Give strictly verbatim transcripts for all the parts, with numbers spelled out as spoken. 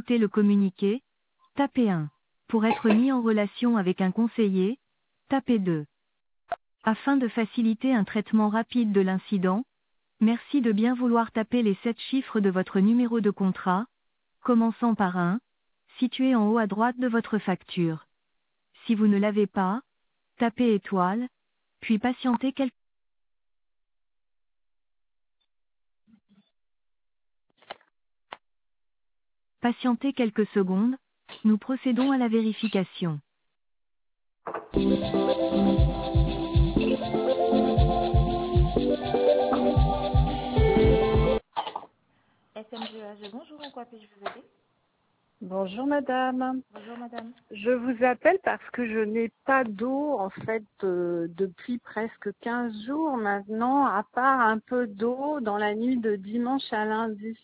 écouter le communiqué, tapez un. Pour être mis en relation avec un conseiller, tapez deux. Afin de faciliter un traitement rapide de l'incident, merci de bien vouloir taper les sept chiffres de votre numéro de contrat, commençant par un, situé en haut à droite de votre facture. Si vous ne l'avez pas, tapez étoile, puis patientez quelques Patientez quelques secondes, nous procédons à la vérification. S M G A G, bonjour, en quoi puis-je vous aider? Bonjour madame. Bonjour madame. Je vous appelle parce que je n'ai pas d'eau en fait euh, depuis presque quinze jours maintenant, à part un peu d'eau dans la nuit de dimanche à lundi.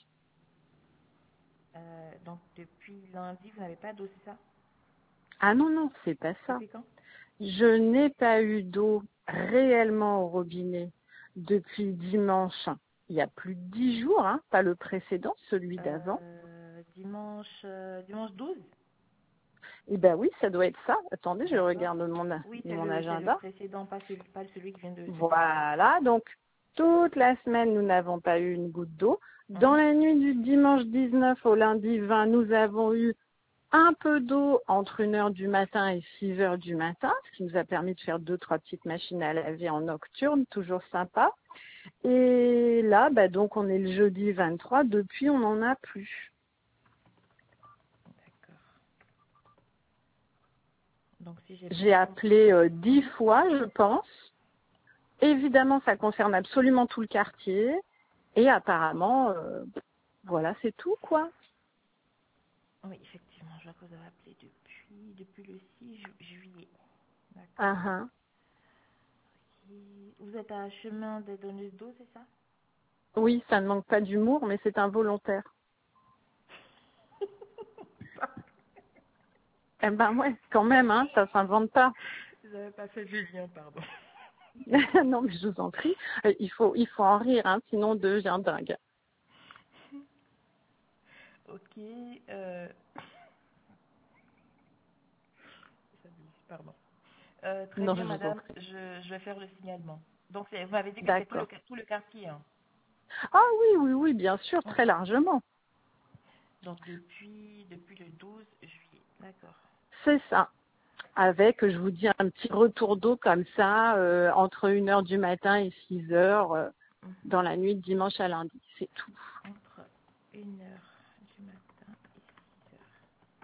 Euh, donc depuis lundi, vous n'avez pas d'eau, c'est ça? Ah non, non, c'est pas ça. Depuis quand? Je n'ai pas eu d'eau réellement au robinet depuis dimanche. Il y a plus de dix jours, hein, pas le précédent, celui d'avant. euh, Dimanche, euh, dimanche douze? Eh ben oui, ça doit être ça. Attendez, je D'accord. regarde mon, Oui, c'est mon le, c'est le agenda. précédent, pas celui, pas celui qui vient de se terminer. Voilà, donc toute la semaine, nous n'avons pas eu une goutte d'eau. Dans Mhm. la nuit du dimanche dix-neuf au lundi vingt, nous avons eu un peu d'eau entre une heure du matin et six heures du matin, ce qui nous a permis de faire deux, trois petites machines à laver en nocturne, toujours sympa. Et là, bah, donc on est le jeudi vingt-trois, depuis on n'en a plus. D'accord. Donc si j'ai J'ai bien appelé compris. euh, dix Mhm. fois, je pense. Évidemment, ça concerne absolument tout le quartier. Et apparemment, euh, voilà, c'est tout, quoi. Oui, effectivement, je vois que vous avez appelé depuis, depuis le six ju- juillet. Ah, D'accord. ah. Et vous êtes à chemin des donneuses d'eau, c'est ça? Oui, ça ne manque pas d'humour, mais c'est involontaire. Eh ben ouais, quand même, hein, ça s'invente pas. Vous n'avez pas fait le lien, pardon. Non, mais je vous en prie, euh, il faut, il faut en rire, hein, sinon on devient dingue. Ok. Euh... Pardon. Euh, très Non, bien, je vous en madame. prie. Je, je vais faire le signalement. Donc, c'est- vous m'avez dit que c'est tout le, D'accord. tout le quartier. Hein. Ah oui, oui, oui, bien sûr, très Ok. largement. Donc, depuis, depuis le douze juillet. D'accord. C'est ça. Avec, je vous dis, un petit retour d'eau comme ça, euh, entre une heure du matin et six heures, euh, Mhm. dans la nuit de dimanche à lundi. C'est tout. Entre une heure du matin et six heures.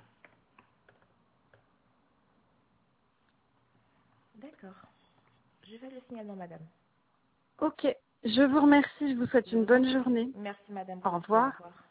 D'accord. Je fais le signalement, madame. Ok. Je vous remercie, je vous souhaite Je une vous en bonne prie. journée. Merci, madame, Au vous aussi. Au revoir. revoir.